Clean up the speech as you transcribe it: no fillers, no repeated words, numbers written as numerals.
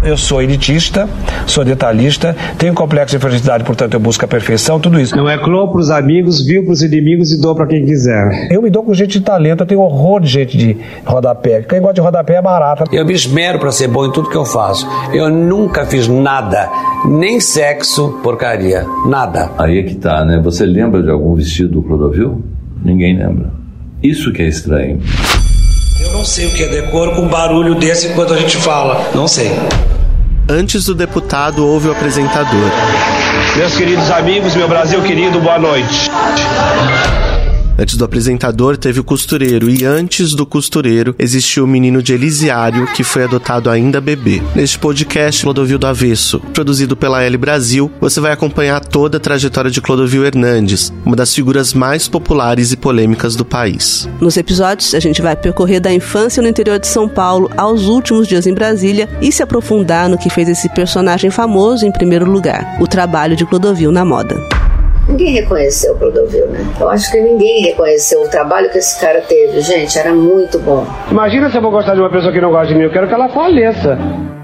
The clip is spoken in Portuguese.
Eu sou elitista, sou detalhista, tenho complexo de inferioridade, portanto eu busco a perfeição, tudo isso. Não é clô pros amigos, viu pros inimigos e dou pra quem quiser. Eu me dou com gente de talento, eu tenho horror de gente de rodapé. Quem gosta de rodapé é barata. Eu me esmero pra ser bom em tudo que eu faço. Eu nunca fiz nada, nem sexo, porcaria, nada. Aí é que tá, né? Você lembra de algum vestido do Clodovil? Ninguém lembra. Isso que é estranho. Eu não sei o que é decoro com um barulho desse enquanto a gente fala. Não sei. Antes do deputado, houve o apresentador. Meus queridos amigos, meu Brasil querido, boa noite. Antes do apresentador, teve o costureiro. E antes do costureiro, existiu o menino de Elisiário, que foi adotado ainda bebê. Neste podcast, Clodovil do Avesso, produzido pela L Brasil, você vai acompanhar toda a trajetória de Clodovil Hernandes, uma das figuras mais populares e polêmicas do país. Nos episódios, a gente vai percorrer da infância no interior de São Paulo aos últimos dias em Brasília e se aprofundar no que fez esse personagem famoso em primeiro lugar, o trabalho de Clodovil na moda. Ninguém reconheceu o Clodovil, né? Eu acho que ninguém reconheceu o trabalho que esse cara teve. Gente, era muito bom. Imagina se eu vou gostar de uma pessoa que não gosta de mim. Eu quero que ela faleça.